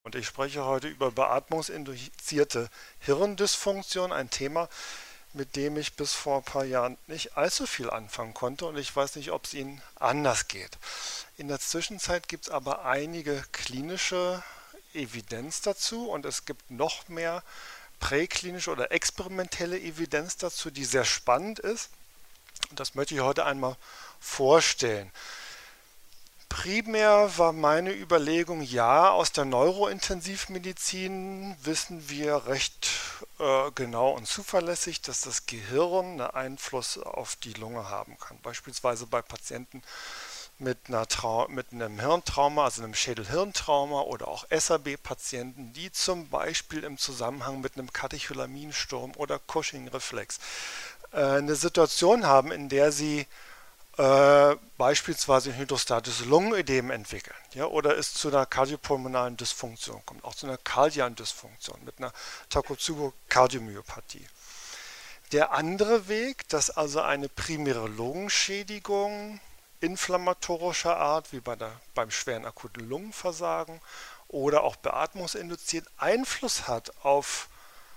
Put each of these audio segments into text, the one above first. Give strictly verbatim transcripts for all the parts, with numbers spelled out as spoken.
Und ich spreche heute über beatmungsinduzierte Hirndysfunktion, ein Thema, mit dem ich bis vor ein paar Jahren nicht allzu viel anfangen konnte und ich weiß nicht, ob es Ihnen anders geht. In der Zwischenzeit gibt es aber einige klinische Evidenz dazu und es gibt noch mehr präklinische oder experimentelle Evidenz dazu, die sehr spannend ist. Und das möchte ich heute einmal vorstellen. Primär war meine Überlegung, ja, aus der Neurointensivmedizin wissen wir recht äh, genau und zuverlässig, dass das Gehirn einen Einfluss auf die Lunge haben kann. Beispielsweise bei Patienten mit, einer Trau mit einem Hirntrauma, also einem Schädel-Hirntrauma oder auch S A B-Patienten, die zum Beispiel im Zusammenhang mit einem Katecholaminsturm oder Cushing-Reflex äh, eine Situation haben, in der sie äh, beispielsweise ein hydrostatisches Lungenödem entwickeln, ja, oder es zu einer kardiopulmonalen Dysfunktion kommt, auch zu einer kardialen Dysfunktion mit einer Takotsubo-Kardiomyopathie. Der andere Weg, dass also eine primäre Lungenschädigung inflammatorischer Art, wie bei der, beim schweren akuten Lungenversagen oder auch beatmungsinduziert, Einfluss hat auf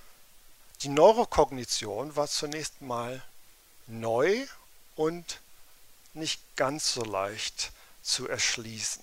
die Neurokognition, war zunächst mal neu und nicht ganz so leicht zu erschließen.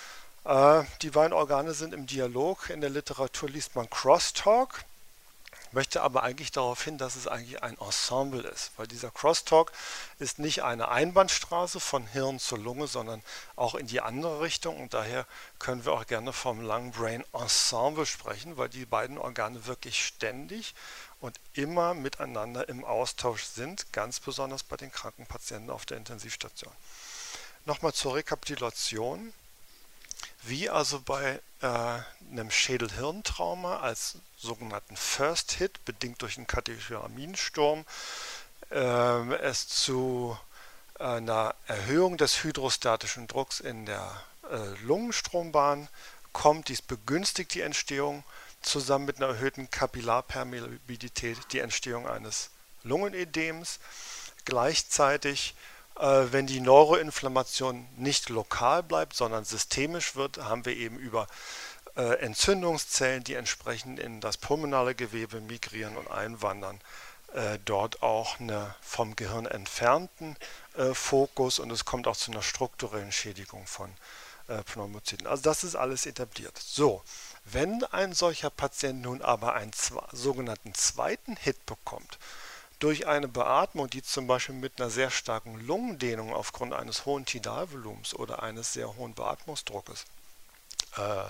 Äh, die beiden Organe sind im Dialog. In der Literatur liest man Crosstalk, möchte aber eigentlich darauf hin, dass es eigentlich ein Ensemble ist, weil dieser Crosstalk ist nicht eine Einbahnstraße von Hirn zur Lunge, sondern auch in die andere Richtung und daher können wir auch gerne vom Lung Brain Ensemble sprechen, weil die beiden Organe wirklich ständig und immer miteinander im Austausch sind, ganz besonders bei den kranken Patienten auf der Intensivstation. Nochmal zur Rekapitulation. Wie also bei äh, einem Schädel-Hirntrauma als sogenannten First Hit, bedingt durch einen Katecholaminsturm, äh, es zu einer Erhöhung des hydrostatischen Drucks in der äh, Lungenstrombahn kommt. Dies begünstigt die Entstehung zusammen mit einer erhöhten Kapillarpermeabilität die Entstehung eines Lungenödems. Gleichzeitig, äh, wenn die Neuroinflammation nicht lokal bleibt, sondern systemisch wird, haben wir eben über äh, Entzündungszellen, die entsprechend in das pulmonale Gewebe migrieren und einwandern, äh, dort auch eine vom Gehirn entfernten äh, Fokus und es kommt auch zu einer strukturellen Schädigung von äh, Pneumozyten. Also das ist alles etabliert. So. Wenn ein solcher Patient nun aber einen sogenannten zweiten Hit bekommt, durch eine Beatmung, die zum Beispiel mit einer sehr starken Lungendehnung aufgrund eines hohen Tidalvolumens oder eines sehr hohen Beatmungsdruckes äh,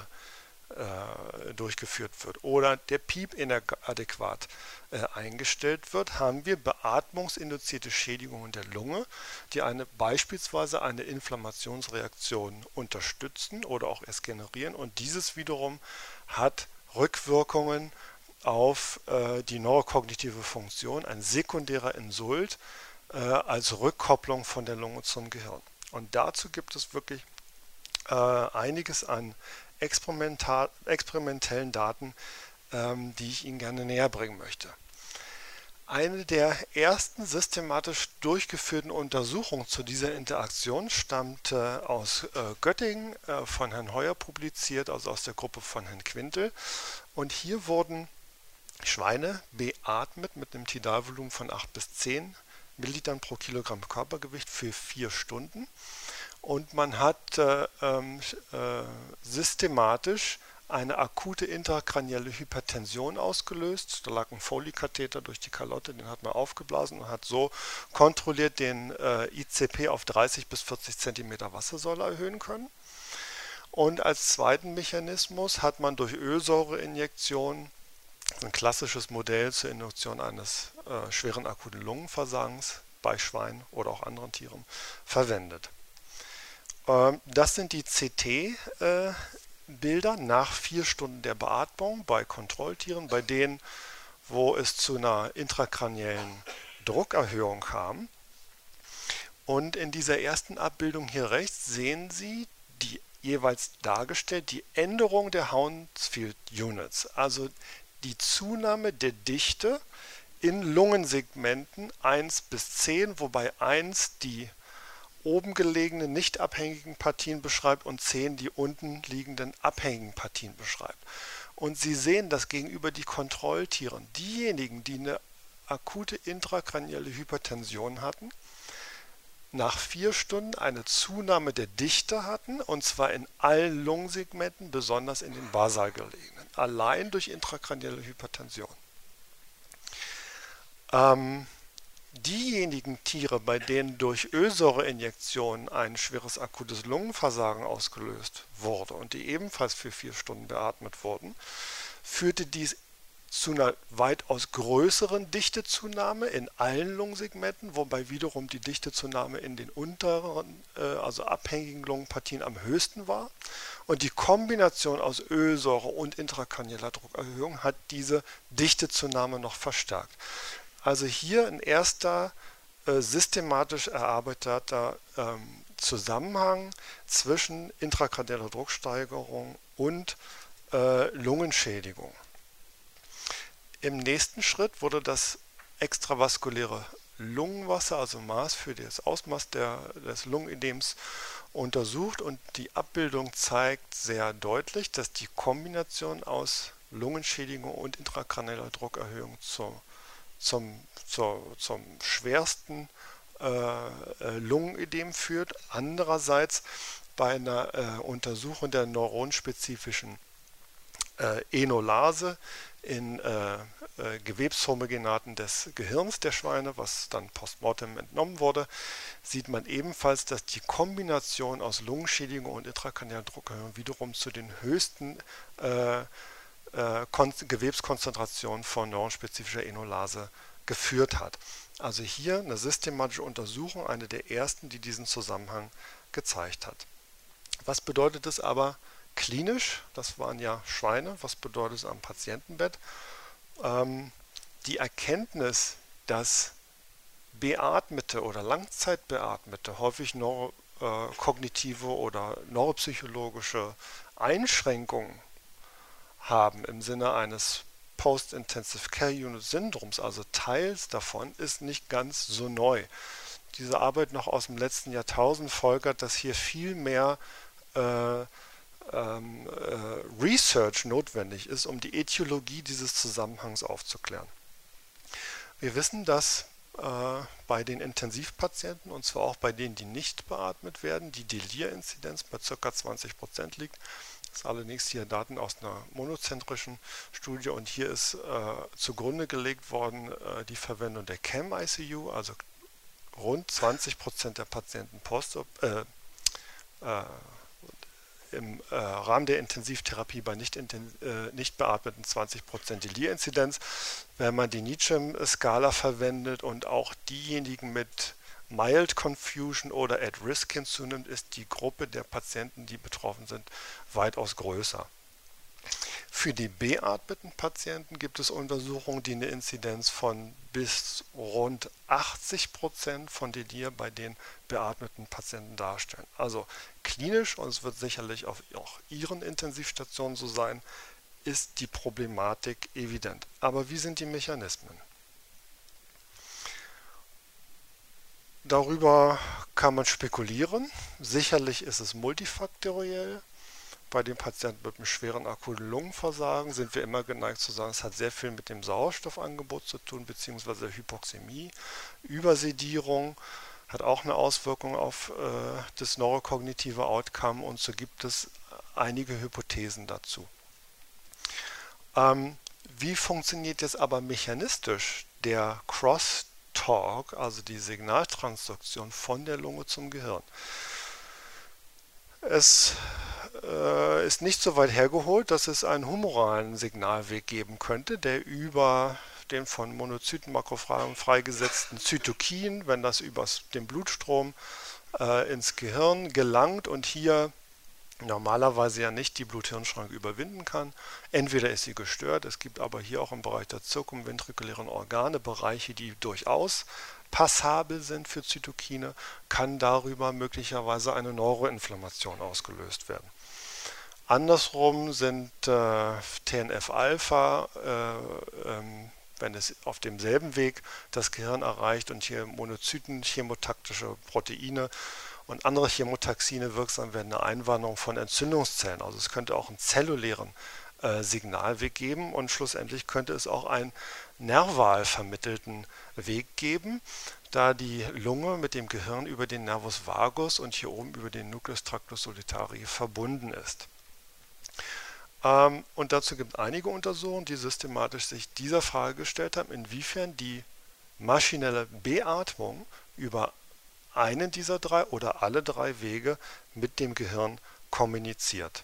äh, durchgeführt wird oder der Piep inadäquat äh, eingestellt wird, haben wir beatmungsinduzierte Schädigungen der Lunge, die eine, beispielsweise eine Inflammationsreaktion unterstützen oder auch erst generieren und dieses wiederum hat Rückwirkungen auf äh, die neurokognitive Funktion, ein sekundärer Insult äh, als Rückkopplung von der Lunge zum Gehirn. Und dazu gibt es wirklich äh, einiges an experimentellen Daten, ähm, die ich Ihnen gerne näher bringen möchte. Eine der ersten systematisch durchgeführten Untersuchungen zu dieser Interaktion stammt äh, aus äh, Göttingen, äh, von Herrn Heuer publiziert, also aus der Gruppe von Herrn Quintel. Und hier wurden Schweine beatmet mit einem Tidalvolumen von acht bis zehn Millilitern pro Kilogramm Körpergewicht für vier Stunden. Und man hat äh, äh, systematisch eine akute intrakranielle Hypertension ausgelöst. Da lag ein Foley-Katheter durch die Kalotte, den hat man aufgeblasen und hat so kontrolliert den äh, I C P auf dreißig bis vierzig Zentimeter Wassersäule erhöhen können. Und als zweiten Mechanismus hat man durch Ölsäureinjektion, ein klassisches Modell zur Induktion eines äh, schweren akuten Lungenversagens bei Schweinen oder auch anderen Tieren, verwendet. Das sind die C T-Bilder nach vier Stunden der Beatmung bei Kontrolltieren, bei denen, wo es zu einer intrakraniellen Druckerhöhung kam. Und in dieser ersten Abbildung hier rechts sehen Sie die jeweils dargestellt die Änderung der Hounsfield Units, also die Zunahme der Dichte in Lungensegmenten eins bis zehn, wobei eins die oben gelegenen nicht abhängigen Partien beschreibt und zehn die unten liegenden abhängigen Partien beschreibt. Und Sie sehen, dass gegenüber die Kontrolltieren, diejenigen, die eine akute intrakranielle Hypertension hatten, nach vier Stunden eine Zunahme der Dichte hatten, und zwar in allen Lungensegmenten, besonders in den basal gelegenen, allein durch intrakranielle Hypertension. Ähm, diejenigen Tiere, bei denen durch Ölsäureinjektionen ein schweres akutes Lungenversagen ausgelöst wurde und die ebenfalls für vier Stunden beatmet wurden, führte dies zu einer weitaus größeren Dichtezunahme in allen Lungensegmenten, wobei wiederum die Dichtezunahme in den unteren, äh, also abhängigen Lungenpartien am höchsten war. Und die Kombination aus Ölsäure und intrakranieller Druckerhöhung hat diese Dichtezunahme noch verstärkt. Also hier ein erster äh, systematisch erarbeiteter ähm, Zusammenhang zwischen intrakranieller Drucksteigerung und äh, Lungenschädigung. Im nächsten Schritt wurde das extravaskuläre Lungenwasser, also Maß für das Ausmaß der, des Lungenedems, untersucht, und die Abbildung zeigt sehr deutlich, dass die Kombination aus Lungenschädigung und intrakranieller Druckerhöhung zur, zum, zur, zum schwersten äh, Lungenödem führt. Andererseits bei einer äh, Untersuchung der neuronspezifischen äh, Enolase in äh, äh, Gewebshomogenaten des Gehirns der Schweine, was dann postmortem entnommen wurde, sieht man ebenfalls, dass die Kombination aus Lungenschädigung und intrakranieller Druckerhöhung wiederum zu den höchsten äh, äh, Gewebskonzentrationen von neuronspezifischer Enolase geführt hat. Also hier eine systematische Untersuchung, eine der ersten, die diesen Zusammenhang gezeigt hat. Was bedeutet es aber klinisch? Das waren ja Schweine. Was bedeutet es am Patientenbett? Ähm, die Erkenntnis, dass beatmete oder langzeitbeatmete häufig neurokognitive oder neuropsychologische Einschränkungen haben im Sinne eines Post-Intensive Care Unit Syndroms, also Teils davon, ist nicht ganz so neu. Diese Arbeit noch aus dem letzten Jahrtausend folgert, dass hier viel mehr äh, ähm, äh, Research notwendig ist, um die Ätiologie dieses Zusammenhangs aufzuklären. Wir wissen, dass äh, bei den Intensivpatienten, und zwar auch bei denen, die nicht beatmet werden, die Delir-Inzidenz bei ca. zwanzig Prozent liegt. Das ist allerdings hier Daten aus einer monozentrischen Studie, und hier ist äh, zugrunde gelegt worden äh, die Verwendung der C A M I C U, also rund zwanzig Prozent der Patienten post, äh, äh, im äh, Rahmen der Intensivtherapie bei nicht, äh, nicht beatmeten zwanzig Prozent Delir-Inzidenz. Wenn man die Needham-Skala verwendet und auch diejenigen mit Mild Confusion oder at Risk hinzunimmt, ist die Gruppe der Patienten, die betroffen sind, weitaus größer. Für die beatmeten Patienten gibt es Untersuchungen, die eine Inzidenz von bis rund achtzig Prozent von Delir bei den beatmeten Patienten darstellen. Also klinisch, und es wird sicherlich auf auch Ihren Intensivstationen so sein, ist die Problematik evident. Aber wie sind die Mechanismen? Darüber kann man spekulieren. Sicherlich ist es multifaktoriell. Bei den Patienten mit einem schweren akuten Lungenversagen sind wir immer geneigt zu sagen, es hat sehr viel mit dem Sauerstoffangebot zu tun, beziehungsweise Hypoxämie. Übersedierung hat auch eine Auswirkung auf äh, das neurokognitive Outcome, und so gibt es einige Hypothesen dazu. Ähm, wie funktioniert jetzt aber mechanistisch der Crosstalk, also die Signaltransduktion von der Lunge zum Gehirn? Es äh, ist nicht so weit hergeholt, dass es einen humoralen Signalweg geben könnte, der über den von Monozyten-Makrophagen freigesetzten Zytokin, wenn das über den Blutstrom äh, ins Gehirn gelangt und hier normalerweise ja nicht die Blut-Hirn-Schranke überwinden kann. Entweder ist sie gestört, es gibt aber hier auch im Bereich der zirkumventrikulären Organe Bereiche, die durchaus passabel sind für Zytokine, kann darüber möglicherweise eine Neuroinflammation ausgelöst werden. Andersrum sind äh, T N F-Alpha, äh, ähm, wenn es auf demselben Weg das Gehirn erreicht und hier Monozyten, chemotaktische Proteine und andere Chemotaxine wirksam werden, eine Einwanderung von Entzündungszellen. Also es könnte auch einen zellulären äh, Signalweg geben und schlussendlich könnte es auch einen nerval vermittelten Weg geben, da die Lunge mit dem Gehirn über den Nervus vagus und hier oben über den Nucleus tractus solitari verbunden ist. Ähm, und dazu gibt es einige Untersuchungen, die systematisch sich dieser Frage gestellt haben, inwiefern die maschinelle Beatmung über einen dieser drei oder alle drei Wege mit dem Gehirn kommuniziert.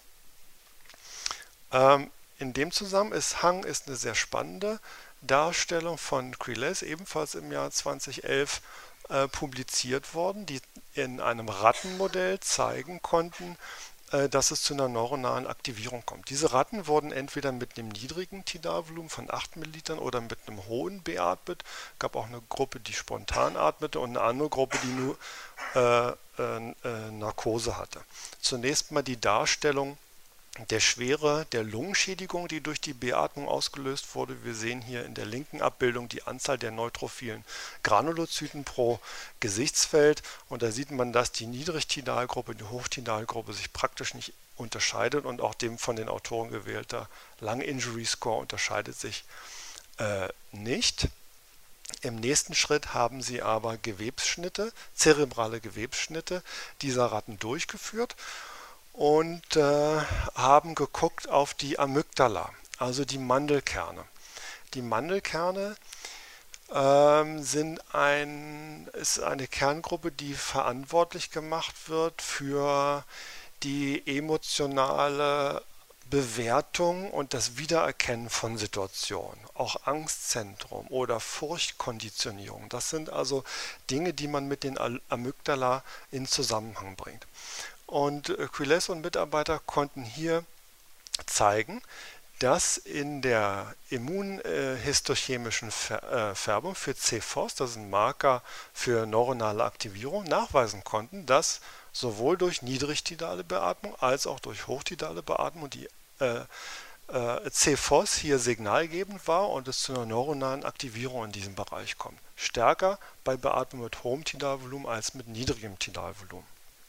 Ähm, in dem Zusammenhang ist eine sehr spannende Darstellung von Quilles, ebenfalls im Jahr zweitausendelf äh, publiziert worden, die in einem Rattenmodell zeigen konnten, äh, dass es zu einer neuronalen Aktivierung kommt. Diese Ratten wurden entweder mit einem niedrigen Tidalvolumen von acht Millilitern oder mit einem hohen beatmet. Es gab auch eine Gruppe, die spontan atmete und eine andere Gruppe, die nur äh, äh, äh, Narkose hatte. Zunächst mal die Darstellung der Schwere der Lungenschädigung, die durch die Beatmung ausgelöst wurde. Wir sehen hier in der linken Abbildung die Anzahl der neutrophilen Granulozyten pro Gesichtsfeld und da sieht man, dass die Niedrigtidalgruppe und die Hochtidalgruppe sich praktisch nicht unterscheidet und auch dem von den Autoren gewählter Lung Injury Score unterscheidet sich äh, nicht. Im nächsten Schritt haben sie aber Gewebsschnitte, zerebrale Gewebsschnitte dieser Ratten durchgeführt und äh, haben geguckt auf die Amygdala, also die Mandelkerne. Die Mandelkerne ähm, sind ein, ist eine Kerngruppe, die verantwortlich gemacht wird für die emotionale Bewertung und das Wiedererkennen von Situationen, auch Angstzentrum oder Furchtkonditionierung. Das sind also Dinge, die man mit den Amygdala in Zusammenhang bringt. Und Quilles und Mitarbeiter konnten hier zeigen, dass in der immunhistochemischen Färbung für C F O S, das ist ein Marker für neuronale Aktivierung, nachweisen konnten, dass sowohl durch niedrigtidale Beatmung als auch durch hochtidale Beatmung die äh, äh, C F O S hier signalgebend war und es zu einer neuronalen Aktivierung in diesem Bereich kommt. Stärker bei Beatmung mit hohem Tidalvolumen als mit niedrigem Tidalvolumen.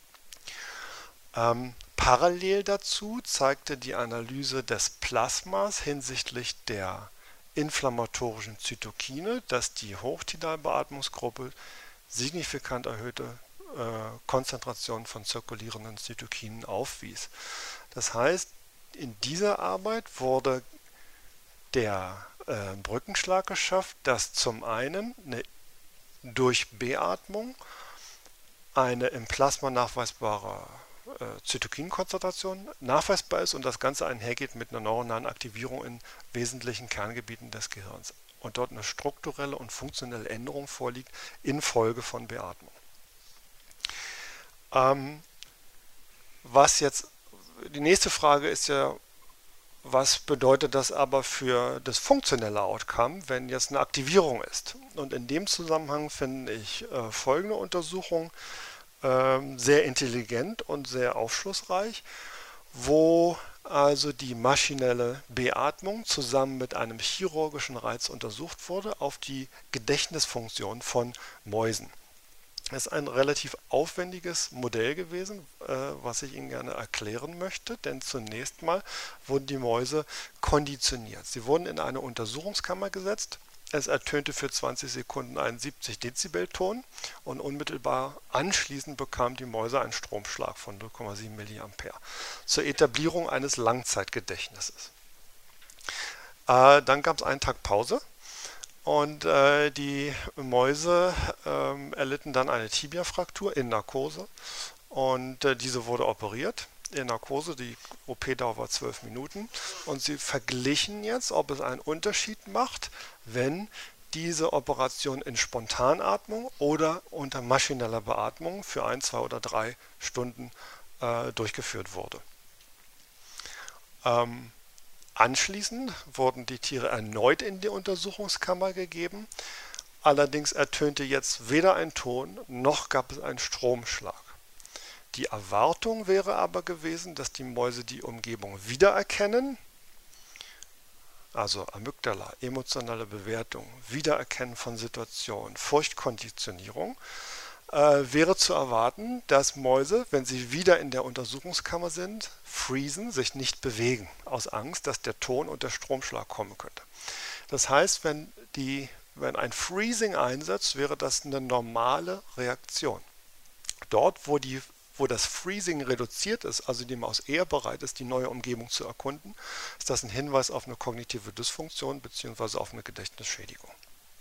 Ähm, parallel dazu zeigte die Analyse des Plasmas hinsichtlich der inflammatorischen Zytokine, dass die Hochtidalbeatmungsgruppe signifikant erhöhte äh, Konzentrationen von zirkulierenden Zytokinen aufwies. Das heißt, in dieser Arbeit wurde der äh, Brückenschlag geschafft, dass zum einen eine, durch Beatmung eine im Plasma nachweisbare Zytokinkonzentration nachweisbar ist und das Ganze einhergeht mit einer neuronalen Aktivierung in wesentlichen Kerngebieten des Gehirns und dort eine strukturelle und funktionelle Änderung vorliegt infolge von Beatmung. Ähm, was jetzt, die nächste Frage ist ja, was bedeutet das aber für das funktionelle Outcome, wenn jetzt eine Aktivierung ist? Und in dem Zusammenhang finde ich äh, folgende Untersuchung sehr intelligent und sehr aufschlussreich, wo also die maschinelle Beatmung zusammen mit einem chirurgischen Reiz untersucht wurde auf die Gedächtnisfunktion von Mäusen. Das ist ein relativ aufwendiges Modell gewesen, was ich Ihnen gerne erklären möchte, denn zunächst mal wurden die Mäuse konditioniert. Sie wurden in eine Untersuchungskammer gesetzt. Es ertönte für zwanzig Sekunden einen siebzig Dezibel Ton und unmittelbar anschließend bekamen die Mäuse einen Stromschlag von null Komma sieben Milliampere zur Etablierung eines Langzeitgedächtnisses. Äh, dann gab es einen Tag Pause und äh, die Mäuse äh, erlitten dann eine Tibiafraktur in Narkose und äh, diese wurde operiert. In Narkose, die O P-Dauer war zwölf Minuten und sie verglichen jetzt, ob es einen Unterschied macht, wenn diese Operation in Spontanatmung oder unter maschineller Beatmung für ein, zwei oder drei Stunden äh, durchgeführt wurde. Ähm, anschließend wurden die Tiere erneut in die Untersuchungskammer gegeben, allerdings ertönte jetzt weder ein Ton noch gab es einen Stromschlag. Die Erwartung wäre aber gewesen, dass die Mäuse die Umgebung wiedererkennen, also Amygdala, emotionale Bewertung, Wiedererkennen von Situationen, Furchtkonditionierung, äh, wäre zu erwarten, dass Mäuse, wenn sie wieder in der Untersuchungskammer sind, freezen, sich nicht bewegen, aus Angst, dass der Ton und der Stromschlag kommen könnte. Das heißt, wenn, die, wenn ein Freezing einsetzt, wäre das eine normale Reaktion. Dort, wo, die, wo das Freezing reduziert ist, also die Maus eher bereit ist, die neue Umgebung zu erkunden, ist das ein Hinweis auf eine kognitive Dysfunktion bzw. auf eine Gedächtnisschädigung.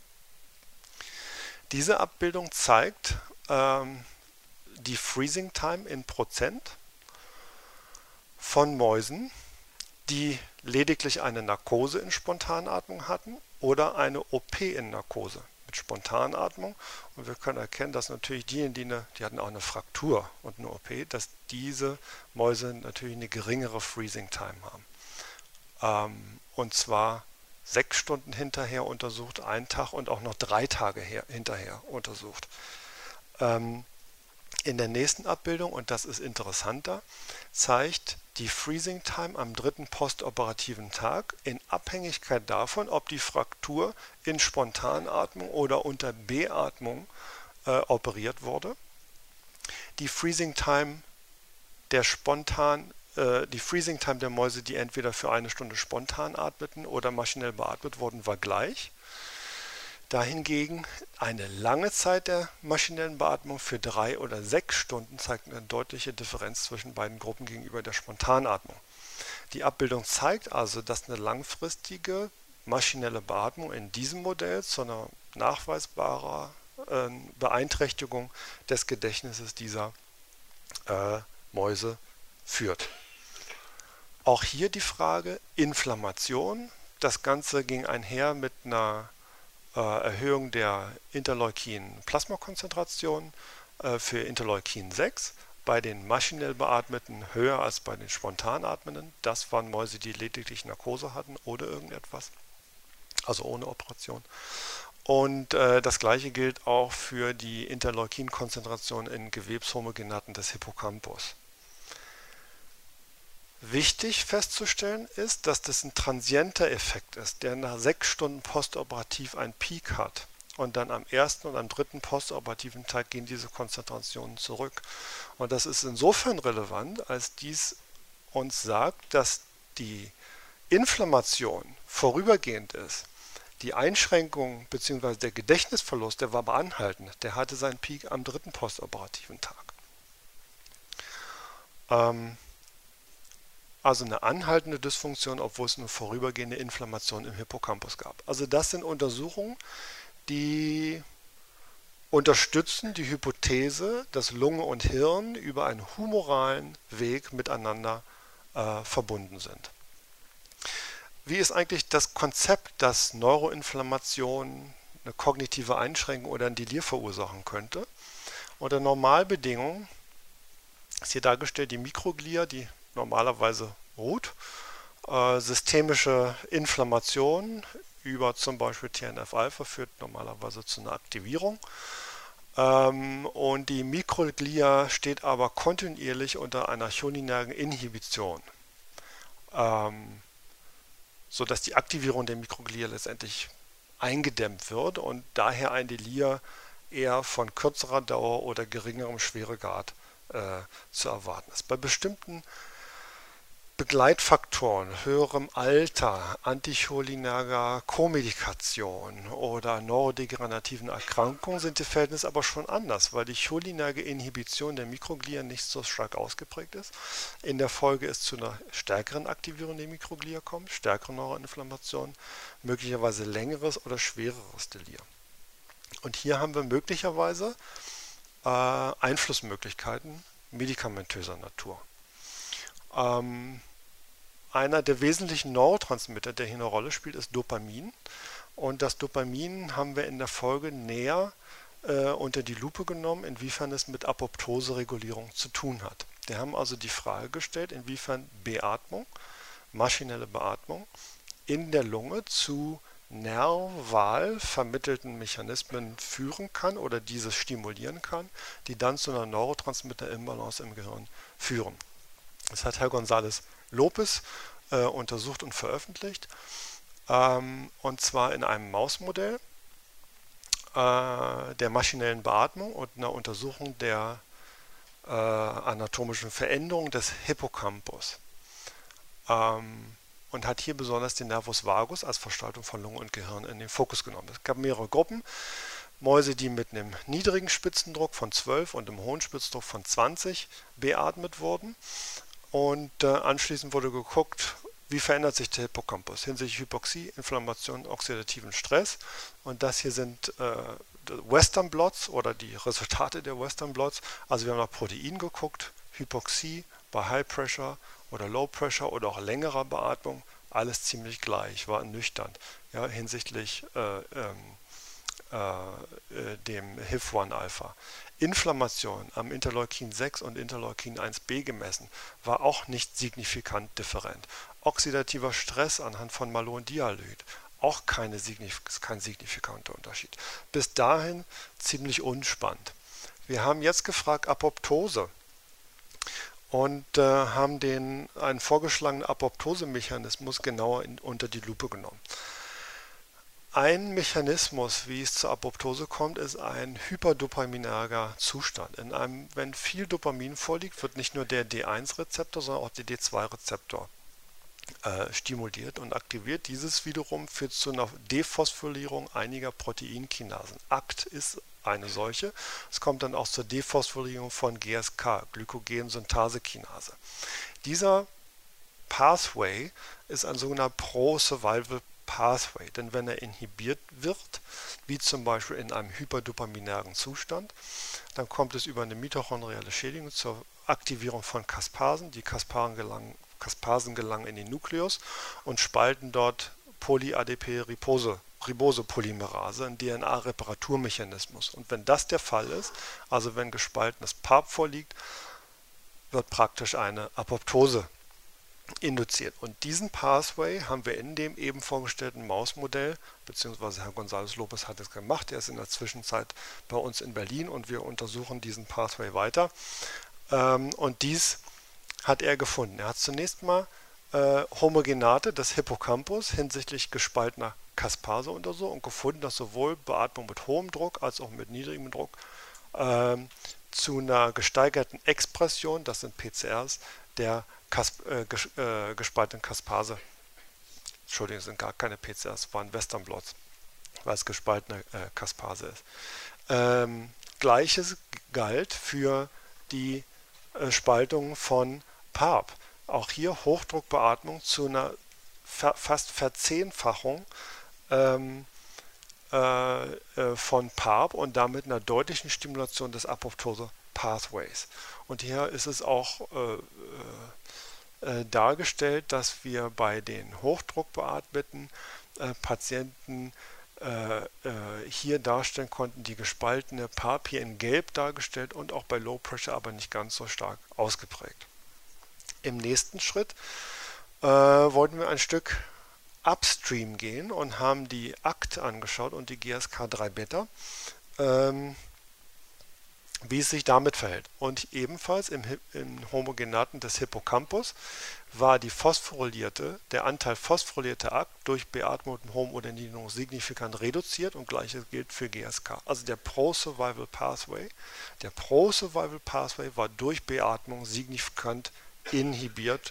Diese Abbildung zeigt ähm, die Freezing Time in Prozent von Mäusen, die lediglich eine Narkose in Spontanatmung hatten oder eine O P in Narkose mit Spontanatmung. Und wir können erkennen, dass natürlich diejenigen, die, eine, die hatten auch eine Fraktur und eine O P, dass diese Mäuse natürlich eine geringere Freezing Time haben. Ähm, und zwar sechs Stunden hinterher untersucht, einen Tag und auch noch drei Tage her, hinterher untersucht. Ähm, in der nächsten Abbildung, und das ist interessanter, zeigt die Freezing Time am dritten postoperativen Tag in Abhängigkeit davon, ob die Fraktur in Spontanatmung oder unter Beatmung äh, operiert wurde. Die Freezing Time der spontan Die Freezing Time der Mäuse, die entweder für eine Stunde spontan atmeten oder maschinell beatmet wurden, war gleich. Dahingegen eine lange Zeit der maschinellen Beatmung für drei oder sechs Stunden zeigt eine deutliche Differenz zwischen beiden Gruppen gegenüber der Spontanatmung. Die Abbildung zeigt also, dass eine langfristige maschinelle Beatmung in diesem Modell zu einer nachweisbaren äh, Beeinträchtigung des Gedächtnisses dieser äh, Mäuse führt. Auch hier die Frage Inflammation. Das Ganze ging einher mit einer äh, Erhöhung der Interleukin-Plasmakonzentration äh, für Interleukin sechs. Bei den maschinell Beatmeten höher als bei den spontan Atmenden. Das waren Mäuse, die lediglich Narkose hatten oder irgendetwas, also ohne Operation. Und äh, das gleiche gilt auch für die Interleukin-Konzentration in Gewebshomogenaten des Hippocampus. Wichtig festzustellen ist, dass das ein transienter Effekt ist, der nach sechs Stunden postoperativ einen Peak hat. Und dann am ersten und am dritten postoperativen Tag gehen diese Konzentrationen zurück. Und das ist insofern relevant, als dies uns sagt, dass die Inflammation vorübergehend ist. Die Einschränkung bzw. der Gedächtnisverlust, der war aber anhaltend. Der hatte seinen Peak am dritten postoperativen Tag. Ähm, Also eine anhaltende Dysfunktion, obwohl es eine vorübergehende Inflammation im Hippocampus gab. Also das sind Untersuchungen, die unterstützen die Hypothese, dass Lunge und Hirn über einen humoralen Weg miteinander äh, verbunden sind. Wie ist eigentlich das Konzept, dass Neuroinflammation eine kognitive Einschränkung oder ein Delir verursachen könnte? Unter Normalbedingungen ist hier dargestellt die Mikroglia, die normalerweise ruht, äh, systemische Inflammation über zum Beispiel T N F Alpha führt normalerweise zu einer Aktivierung. Ähm, und die Mikroglia steht aber kontinuierlich unter einer cholinergen Inhibition, ähm, sodass die Aktivierung der Mikroglia letztendlich eingedämmt wird und daher ein Delir eher von kürzerer Dauer oder geringerem Schweregrad äh, zu erwarten ist. Bei bestimmten Begleitfaktoren, höherem Alter, anticholinerger Komedikation oder neurodegenerativen Erkrankungen sind die Verhältnisse aber schon anders, weil die cholinerge Inhibition der Mikroglia nicht so stark ausgeprägt ist. In der Folge es zu einer stärkeren Aktivierung der Mikroglia kommt, stärkere Neuroinflammation, möglicherweise längeres oder schwereres Delir. Und hier haben wir möglicherweise äh, Einflussmöglichkeiten medikamentöser Natur. Ähm, Einer der wesentlichen Neurotransmitter, der hier eine Rolle spielt, ist Dopamin. Und das Dopamin haben wir in der Folge näher äh, unter die Lupe genommen, inwiefern es mit Apoptoseregulierung zu tun hat. Wir haben also die Frage gestellt, inwiefern Beatmung, maschinelle Beatmung, in der Lunge zu nerval vermittelten Mechanismen führen kann oder dieses stimulieren kann, die dann zu einer Neurotransmitter-Imbalance im Gehirn führen. Das hat Herr González Lopez äh, untersucht und veröffentlicht, ähm, und zwar in einem Mausmodell. äh, der maschinellen Beatmung und einer Untersuchung der äh, anatomischen Veränderung des Hippocampus. Ähm, und hat hier besonders den Nervus vagus als Verstauung von Lunge und Gehirn in den Fokus genommen. Es gab mehrere Gruppen. Mäuse, die mit einem niedrigen Spitzendruck von zwölf und einem hohen Spitzdruck von zwanzig beatmet wurden. Und äh, anschließend wurde geguckt, wie verändert sich der Hippocampus hinsichtlich Hypoxie, Inflammation, oxidativen Stress. Und das hier sind äh, Western Blots oder die Resultate der Western Blots. Also wir haben nach Protein geguckt, Hypoxie bei High Pressure oder Low Pressure oder auch längerer Beatmung, alles ziemlich gleich, war nüchtern, ja, hinsichtlich äh, ähm, äh, dem H I F eins Alpha. Inflammation am Interleukin sechs und Interleukin eins b gemessen, war auch nicht signifikant different. Oxidativer Stress anhand von Malondialyd, auch keine signif kein signifikanter Unterschied. Bis dahin ziemlich unspannend. Wir haben jetzt gefragt Apoptose und äh, haben den einen vorgeschlagenen Apoptosemechanismus genauer in, unter die Lupe genommen. Ein Mechanismus, wie es zur Apoptose kommt, ist ein hyperdopaminerger Zustand. In einem, wenn viel Dopamin vorliegt, wird nicht nur der D eins Rezeptor, sondern auch der D zwei Rezeptor äh, stimuliert und aktiviert. Dieses wiederum führt zu einer Dephosphorylierung einiger Proteinkinasen. A C T ist eine solche. Es kommt dann auch zur Dephosphorylierung von G S K, Glykogensynthase-Kinase. Dieser Pathway ist ein sogenannter Pro-Survival Pathway, denn wenn er inhibiert wird, wie zum Beispiel in einem hyperdopaminären Zustand, dann kommt es über eine mitochondriale Schädigung zur Aktivierung von Caspasen. Die Caspasen gelangen, Caspasen gelangen in den Nukleus und spalten dort Poly-A D P-Ribose-Polymerase, ein D N A-Reparaturmechanismus. Und wenn das der Fall ist, also wenn gespaltenes P A R P vorliegt, wird praktisch eine Apoptose induziert. Und diesen Pathway haben wir in dem eben vorgestellten Mausmodell, beziehungsweise Herr González López hat es gemacht, er ist in der Zwischenzeit bei uns in Berlin und wir untersuchen diesen Pathway weiter. Ähm, und dies hat er gefunden. Er hat zunächst mal äh, Homogenate des Hippocampus hinsichtlich gespaltener Caspase untersucht und gefunden, dass sowohl Beatmung mit hohem Druck als auch mit niedrigem Druck ähm, zu einer gesteigerten Expression, das sind P C Rs, der Kas äh, ges äh, gespaltenen Caspase, Entschuldigung, sind gar keine P C Rs, es waren Western Blots, weil es gespaltene äh, Caspase ist. Ähm, Gleiches galt für die äh, Spaltung von P A R P. Auch hier Hochdruckbeatmung zu einer ver fast Verzehnfachung ähm, äh, äh, von P A R P und damit einer deutlichen Stimulation des Apoptose-Pathways. Und hier ist es auch äh, äh, dargestellt, dass wir bei den Hochdruckbeatmeten äh, Patienten äh, äh, hier darstellen konnten, die gespaltene P A R P hier in Gelb dargestellt und auch bei Low Pressure, aber nicht ganz so stark ausgeprägt. Im nächsten Schritt äh, wollten wir ein Stück upstream gehen und haben die A C T angeschaut und die G S K drei Beta, ähm, wie es sich damit verhält. Und ebenfalls im, im Homogenaten des Hippocampus war die phosphorylierte, der Anteil phosphorylierter A C T durch Beatmung mit hohem oder niedrigem signifikant reduziert und gleiches gilt für G S K. Also der Pro-Survival Pathway, der Pro-Survival Pathway war durch Beatmung signifikant inhibiert,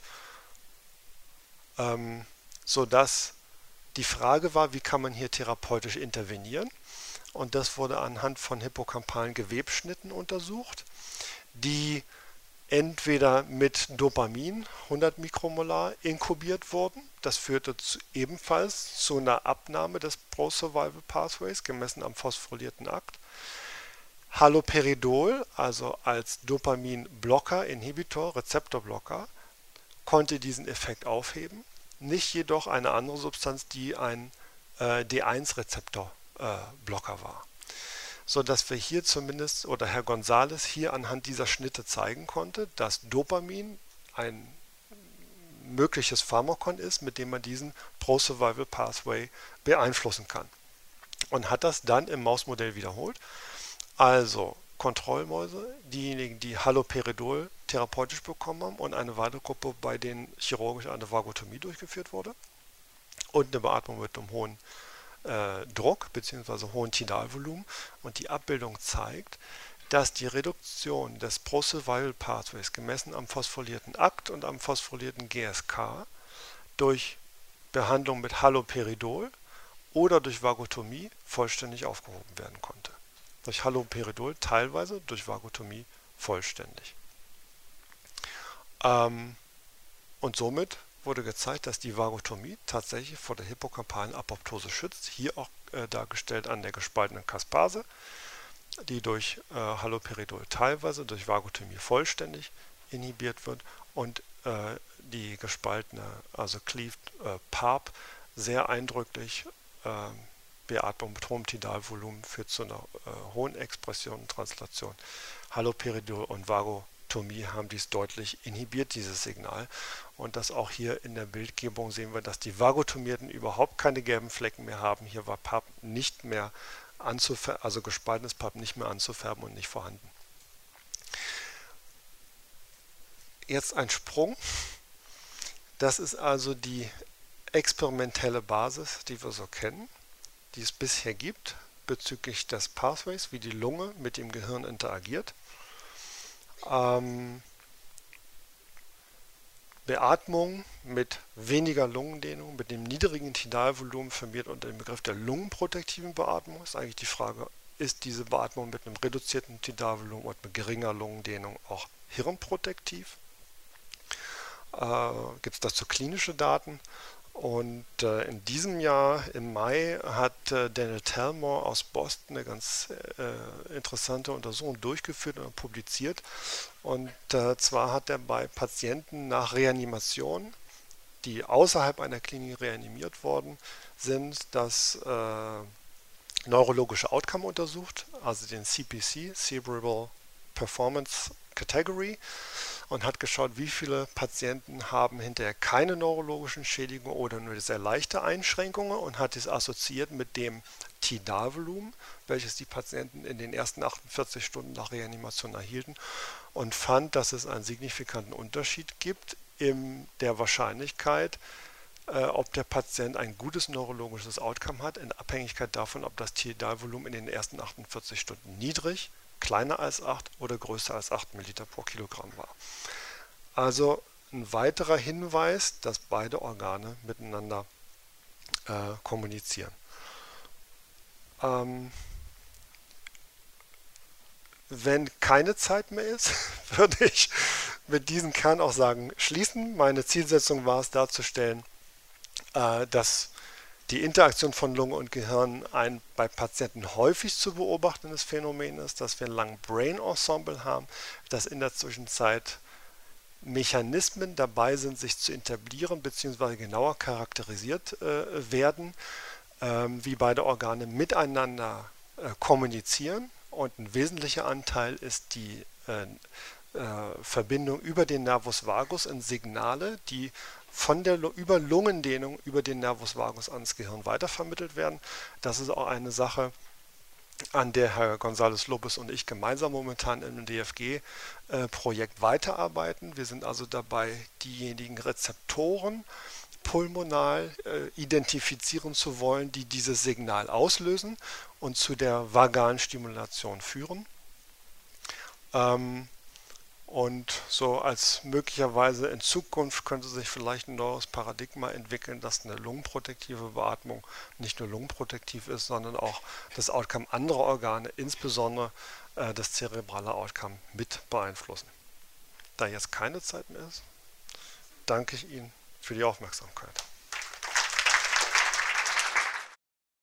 ähm, sodass die Frage war, wie kann man hier therapeutisch intervenieren? Und das wurde anhand von hippocampalen Gewebsschnitten untersucht, die entweder mit Dopamin hundert Mikromolar inkubiert wurden. Das führte zu, ebenfalls zu einer Abnahme des Pro-Survival Pathways, gemessen am phosphorylierten A C T. Haloperidol, also als Dopamin-Blocker, Inhibitor, Rezeptorblocker, konnte diesen Effekt aufheben. Nicht jedoch eine andere Substanz, die ein äh, D eins Rezeptor äh, Blocker war. So dass wir hier zumindest, oder Herr González hier anhand dieser Schnitte zeigen konnte, dass Dopamin ein mögliches Pharmakon ist, mit dem man diesen Pro-Survival Pathway beeinflussen kann. Und hat das dann im Mausmodell wiederholt. Also Kontrollmäuse, diejenigen, die Haloperidol therapeutisch bekommen haben und eine weitere Gruppe, bei denen chirurgisch eine Vagotomie durchgeführt wurde und eine Beatmung mit einem hohen äh, Druck bzw. hohen Tidalvolumen, und die Abbildung zeigt, dass die Reduktion des Pro-Survival Pathways gemessen am phosphorylierten A C T und am phosphorylierten G S K durch Behandlung mit Haloperidol oder durch Vagotomie vollständig aufgehoben werden konnte. Durch Haloperidol teilweise, durch Vagotomie vollständig. Ähm, und somit wurde gezeigt, dass die Vagotomie tatsächlich vor der hippocampalen Apoptose schützt, hier auch äh, dargestellt an der gespaltenen Caspase, die durch äh, Haloperidol teilweise, durch Vagotomie vollständig inhibiert wird, und äh, die gespaltene, also Cleaved äh, P A R P, sehr eindrücklich äh, Beatmung mit hohem Tidalvolumen führt zu einer äh, hohen Expression und Translation. Haloperidol und Vagotomie haben dies deutlich inhibiert, dieses Signal. Und das auch hier in der Bildgebung sehen wir, dass die Vagotomierten überhaupt keine gelben Flecken mehr haben. Hier war P A R P nicht mehr anzufärben, also gespaltenes P A R P nicht mehr anzufärben und nicht vorhanden. Jetzt ein Sprung. Das ist also die experimentelle Basis, die wir so kennen, die es bisher gibt bezüglich des Pathways, wie die Lunge mit dem Gehirn interagiert. Ähm, Beatmung mit weniger Lungendehnung, mit dem niedrigen Tidalvolumen firmiert unter dem Begriff der lungenprotektiven Beatmung. Ist eigentlich die Frage, ist diese Beatmung mit einem reduzierten Tidalvolumen und mit geringer Lungendehnung auch hirnprotektiv? Äh, Gibt es dazu klinische Daten? Und äh, in diesem Jahr, im Mai, hat äh, Daniel Talmor aus Boston eine ganz äh, interessante Untersuchung durchgeführt und publiziert. Und äh, zwar hat er bei Patienten nach Reanimation, die außerhalb einer Klinik reanimiert worden sind, das äh, neurologische Outcome untersucht, also den C P C, Cerebral Performance Category, und hat geschaut, wie viele Patienten haben hinterher keine neurologischen Schädigungen oder nur sehr leichte Einschränkungen, und hat es assoziiert mit dem Tidalvolumen, welches die Patienten in den ersten achtundvierzig Stunden nach Reanimation erhielten, und fand, dass es einen signifikanten Unterschied gibt in der Wahrscheinlichkeit, äh, ob der Patient ein gutes neurologisches Outcome hat, in Abhängigkeit davon, ob das Tidalvolumen in den ersten achtundvierzig Stunden niedrig, kleiner als acht oder größer als acht Milliliter pro Kilogramm war. Also ein weiterer Hinweis, dass beide Organe miteinander äh, kommunizieren. Ähm, wenn keine Zeit mehr ist, würde ich mit diesem Kern auch sagen, schließen. Meine Zielsetzung war es darzustellen, äh, dass die Interaktion von Lunge und Gehirn ein bei Patienten häufig zu beobachtendes Phänomen ist, dass wir ein langes Brain Ensemble haben, dass in der Zwischenzeit Mechanismen dabei sind, sich zu etablieren bzw. genauer charakterisiert äh, werden, ähm, wie beide Organe miteinander äh, kommunizieren. Und ein wesentlicher Anteil ist die äh, äh, Verbindung über den Nervus vagus in Signale, die von der über Lungendehnung über den Nervus vagus ans Gehirn weitervermittelt werden. Das ist auch eine Sache, an der Herr González López und ich gemeinsam momentan im D F G-Projekt weiterarbeiten. Wir sind also dabei, diejenigen Rezeptoren pulmonal äh, identifizieren zu wollen, die dieses Signal auslösen und zu der vagalen Stimulation führen. Ähm, Und so als möglicherweise in Zukunft könnte sich vielleicht ein neues Paradigma entwickeln, dass eine lungenprotektive Beatmung nicht nur lungenprotektiv ist, sondern auch das Outcome anderer Organe, insbesondere äh, das zerebrale Outcome, mit beeinflussen. Da jetzt keine Zeit mehr ist, danke ich Ihnen für die Aufmerksamkeit.